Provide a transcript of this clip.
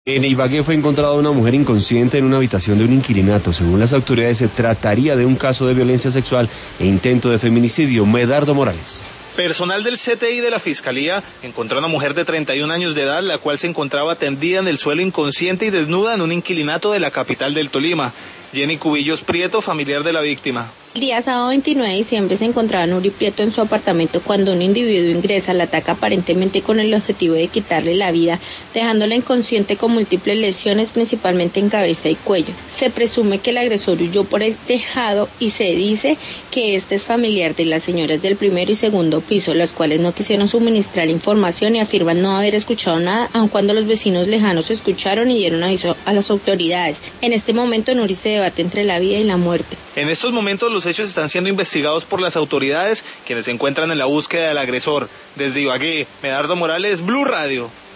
En Ibagué fue encontrada una mujer inconsciente en una habitación de un inquilinato. Según las autoridades, se trataría de un caso de violencia sexual e intento de feminicidio. Medardo Morales. Personal del CTI de la Fiscalía encontró a una mujer de 31 años de edad, la cual se encontraba tendida en el suelo inconsciente y desnuda en un inquilinato de la capital del Tolima. Jenny Cubillos Prieto, familiar de la víctima. El día sábado 29 de diciembre se encontraba Nuri Prieto en su apartamento cuando un individuo ingresa, la ataca aparentemente con el objetivo de quitarle la vida, dejándola inconsciente con múltiples lesiones, principalmente en cabeza y cuello. Se presume que el agresor huyó por el tejado y se dice que este es familiar de las señoras del primero y segundo piso, las cuales no quisieron suministrar información y afirman no haber escuchado nada, aun cuando los vecinos lejanos escucharon y dieron aviso a las autoridades. En este momento Nuri se debate entre la vida y la muerte. En estos momentos los hechos están siendo investigados por las autoridades, quienes se encuentran en la búsqueda del agresor. Desde Ibagué, Medardo Morales, Blue Radio.